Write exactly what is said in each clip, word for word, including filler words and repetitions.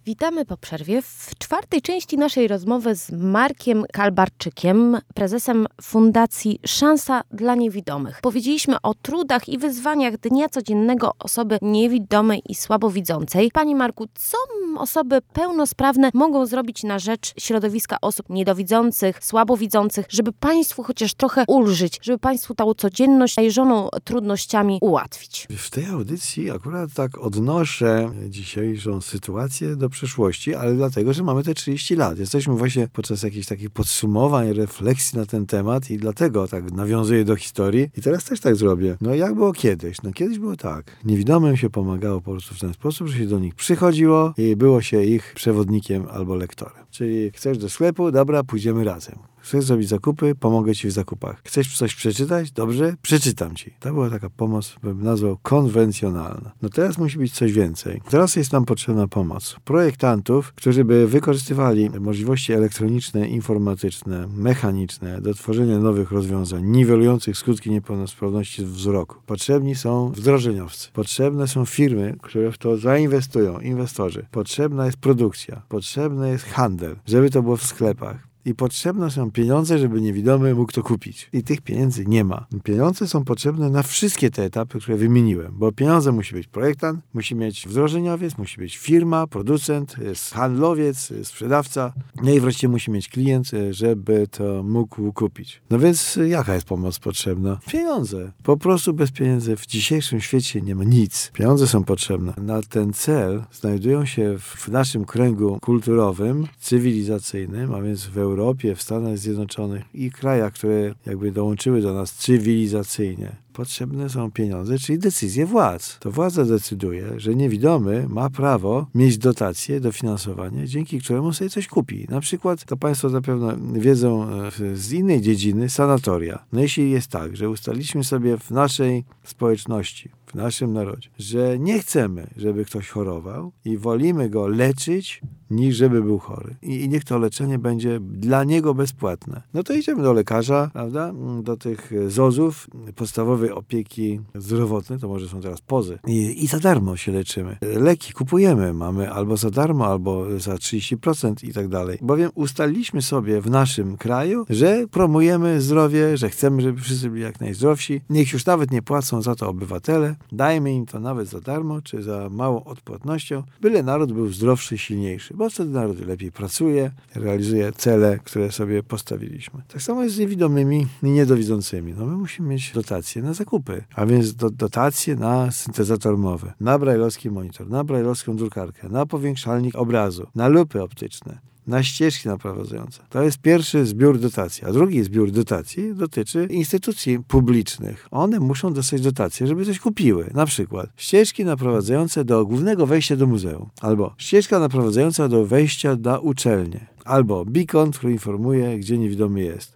Witamy po przerwie w czwartej części naszej rozmowy z Markiem Kalbarczykiem, prezesem Fundacji Szansa dla Niewidomych. Powiedzieliśmy o trudach i wyzwaniach dnia codziennego osoby niewidomej i słabowidzącej. Panie Marku, co osoby pełnosprawne mogą zrobić na rzecz środowiska osób niedowidzących, słabowidzących, żeby państwu chociaż trochę ulżyć, żeby państwu tą codzienność najeżoną trudnościami ułatwić? W tej audycji akurat tak odnoszę dzisiejszą sytuację do przeszłości, ale dlatego, że mamy te trzydzieści lat. Jesteśmy właśnie podczas jakichś takich podsumowań, refleksji na ten temat i dlatego tak nawiązuję do historii. I teraz też tak zrobię. No jak było kiedyś? No kiedyś było tak. Niewidomym się pomagało po prostu w ten sposób, że się do nich przychodziło i było się ich przewodnikiem albo lektorem. Czyli chcesz do sklepu? Dobra, pójdziemy razem. Chcesz zrobić zakupy? Pomogę ci w zakupach. Chcesz coś przeczytać? Dobrze, przeczytam ci. To była taka pomoc, bym nazwał konwencjonalna. No teraz musi być coś więcej. Teraz jest nam potrzebna pomoc projektantów, którzy by wykorzystywali możliwości elektroniczne, informatyczne, mechaniczne do tworzenia nowych rozwiązań, niwelujących skutki niepełnosprawności wzroku. Potrzebni są wdrożeniowcy. Potrzebne są firmy, które w to zainwestują, inwestorzy. Potrzebna jest produkcja. Potrzebny jest handel, żeby to było w sklepach. I potrzebne są pieniądze, żeby niewidomy mógł to kupić. I tych pieniędzy nie ma. Pieniądze są potrzebne na wszystkie te etapy, które wymieniłem. Bo pieniądze musi być projektant, musi mieć wdrożeniowiec, musi być firma, producent, handlowiec, sprzedawca. No i wreszcie musi mieć klient, żeby to mógł kupić. No więc jaka jest pomoc potrzebna? Pieniądze. Po prostu bez pieniędzy w dzisiejszym świecie nie ma nic. Pieniądze są potrzebne. Na ten cel znajdują się w naszym kręgu kulturowym, cywilizacyjnym, a więc w Europie, w Stanach Zjednoczonych i krajach, które jakby dołączyły do nas cywilizacyjnie. Potrzebne są pieniądze, czyli decyzje władz. To władza decyduje, że niewidomy ma prawo mieć dotacje, dofinansowanie, dzięki któremu sobie coś kupi. Na przykład, to państwo zapewne wiedzą z innej dziedziny, sanatoria. No jeśli jest tak, że ustaliliśmy sobie w naszej społeczności, w naszym narodzie, że nie chcemy, żeby ktoś chorował i wolimy go leczyć, niż żeby był chory. I, I niech to leczenie będzie dla niego bezpłatne. No to idziemy do lekarza, prawda? Do tych zozów, podstawowej opieki zdrowotnej, to może są teraz pozy. I, i za darmo się leczymy. Leki kupujemy, mamy albo za darmo, albo za trzydzieści procent i tak dalej. Bowiem ustaliliśmy sobie w naszym kraju, że promujemy zdrowie, że chcemy, żeby wszyscy byli jak najzdrowsi. Niech już nawet nie płacą za to obywatele. Dajmy im to nawet za darmo, czy za małą odpłatnością, byle naród był zdrowszy, silniejszy. Bo wtedy naród lepiej pracuje, realizuje cele, które sobie postawiliśmy. Tak samo jest z niewidomymi i niedowidzącymi. No my musimy mieć dotacje na zakupy, a więc do, dotacje na syntezator mowy, na brajlowski monitor, na brajlowską drukarkę, na powiększalnik obrazu, na lupy optyczne, na ścieżki naprowadzające. To jest pierwszy zbiór dotacji. A drugi zbiór dotacji dotyczy instytucji publicznych. One muszą dostać dotacje, żeby coś kupiły. Na przykład ścieżki naprowadzające do głównego wejścia do muzeum. Albo ścieżka naprowadzająca do wejścia na uczelnię. Albo beacon, który informuje, gdzie niewidomy jest.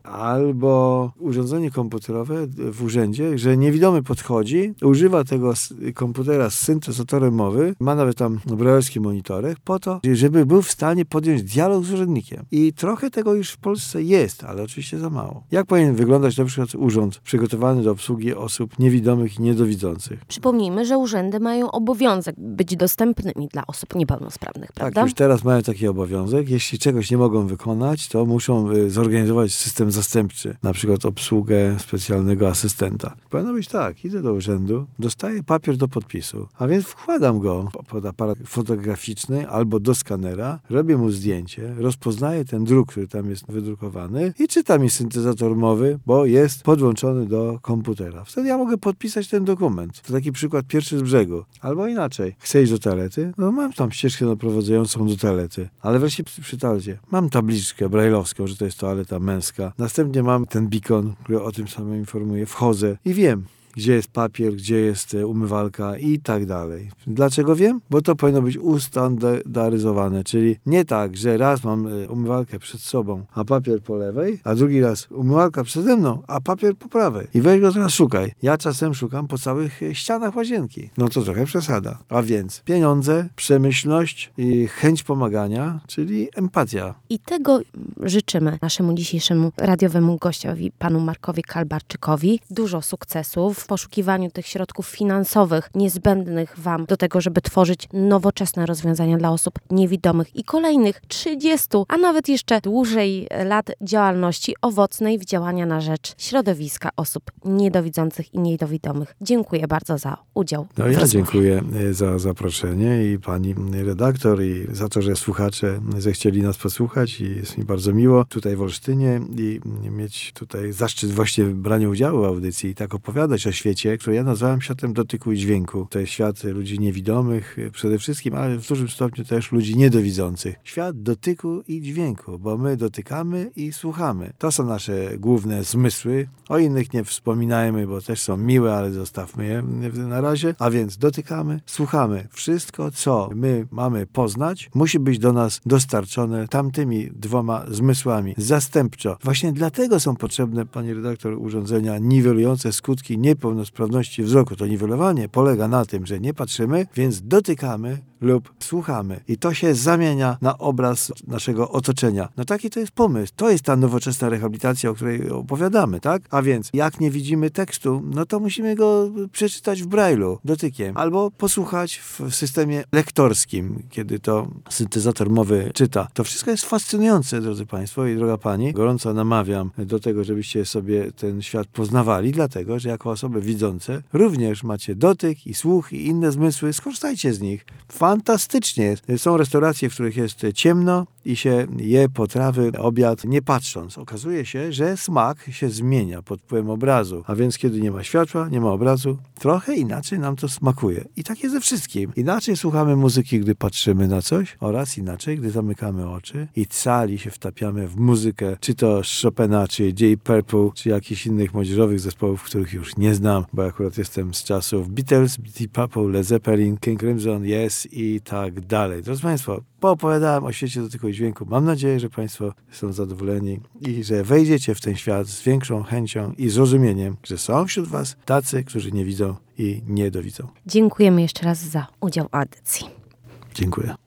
Albo urządzenie komputerowe w urzędzie, że niewidomy podchodzi, używa tego komputera z syntezatorem mowy, ma nawet tam brajlowski monitorek, po to, żeby był w stanie podjąć dialog z urzędnikiem. I trochę tego już w Polsce jest, ale oczywiście za mało. Jak powinien wyglądać na przykład urząd przygotowany do obsługi osób niewidomych i niedowidzących? Przypomnijmy, że urzędy mają obowiązek być dostępnymi dla osób niepełnosprawnych, prawda? Tak, już teraz mają taki obowiązek. Jeśli czegoś nie mogą wykonać, to muszą zorganizować system zastępczy, na przykład obsługę specjalnego asystenta. Powinno być tak, idę do urzędu, dostaję papier do podpisu, a więc wkładam go pod aparat fotograficzny albo do skanera, robię mu zdjęcie, rozpoznaję ten druk, który tam jest wydrukowany i czyta mi syntezator mowy, bo jest podłączony do komputera. Wtedy ja mogę podpisać ten dokument. To taki przykład pierwszy z brzegu. Albo inaczej. Chcę iść do toalety? No mam tam ścieżkę naprowadzającą do toalety, ale wreszcie przy, przy toalecie mam tabliczkę brajlowską, że to jest toaleta męska. Następnie mam ten beacon, który o tym samym informuje. Wchodzę i wiem, gdzie jest papier, gdzie jest umywalka i tak dalej. Dlaczego wiem? Bo to powinno być ustandaryzowane, czyli nie tak, że raz mam umywalkę przed sobą, a papier po lewej, a drugi raz umywalka przede mną, a papier po prawej. I weź go teraz szukaj. Ja czasem szukam po całych ścianach łazienki. No to trochę przesada. A więc pieniądze, przemyślność i chęć pomagania, czyli empatia. I tego życzymy naszemu dzisiejszemu radiowemu gościowi, panu Markowi Kalbarczykowi. Dużo sukcesów w poszukiwaniu tych środków finansowych niezbędnych Wam do tego, żeby tworzyć nowoczesne rozwiązania dla osób niewidomych i kolejnych trzydziestu, a nawet jeszcze dłużej lat działalności owocnej w działania na rzecz środowiska osób niedowidzących i niewidomych. Dziękuję bardzo za udział. No w ja rozmowie. dziękuję za zaproszenie i pani redaktor i za to, że słuchacze zechcieli nas posłuchać i jest mi bardzo miło tutaj w Olsztynie i mieć tutaj zaszczyt właśnie brania udziału w audycji i tak opowiadać o świecie, który ja nazwałem światem dotyku i dźwięku. To jest świat ludzi niewidomych przede wszystkim, ale w dużym stopniu też ludzi niedowidzących. Świat dotyku i dźwięku, bo my dotykamy i słuchamy. To są nasze główne zmysły. O innych nie wspominajmy, bo też są miłe, ale zostawmy je na razie. A więc dotykamy, słuchamy. Wszystko, co my mamy poznać, musi być do nas dostarczone tamtymi dwoma zmysłami. Zastępczo. Właśnie dlatego są potrzebne, pani redaktor, urządzenia niwelujące skutki niepełnosprawności wzroku. To niwelowanie polega na tym, że nie patrzymy, więc dotykamy lub słuchamy. I to się zamienia na obraz naszego otoczenia. No taki to jest pomysł. To jest ta nowoczesna rehabilitacja, o której opowiadamy, tak? A więc jak nie widzimy tekstu, no to musimy go przeczytać w brajlu, dotykiem, albo posłuchać w systemie lektorskim, kiedy to syntezator mowy czyta. To wszystko jest fascynujące, drodzy Państwo i droga Pani. Gorąco namawiam do tego, żebyście sobie ten świat poznawali, dlatego, że jako osoby widzące również macie dotyk i słuch i inne zmysły. Skorzystajcie z nich. Fantastycznie. Są restauracje, w których jest ciemno i się je potrawy, obiad, nie patrząc. Okazuje się, że smak się zmienia pod wpływem obrazu. A więc kiedy nie ma światła, nie ma obrazu, trochę inaczej nam to smakuje. I tak jest ze wszystkim. Inaczej słuchamy muzyki, gdy patrzymy na coś oraz inaczej, gdy zamykamy oczy i cali się wtapiamy w muzykę, czy to Chopina, czy Deep Purple, czy jakichś innych młodzieżowych zespołów, których już nie znam, bo akurat jestem z czasów Beatles, Deep Purple, Led Zeppelin, King Crimson, Yes i tak dalej. Drodzy Państwo, poopowiadałem o świecie dotyku i dźwięku. Mam nadzieję, że Państwo są zadowoleni i że wejdziecie w ten świat z większą chęcią i zrozumieniem, że są wśród Was tacy, którzy nie widzą i nie dowidzą. Dziękujemy jeszcze raz za udział w audycji. Dziękuję.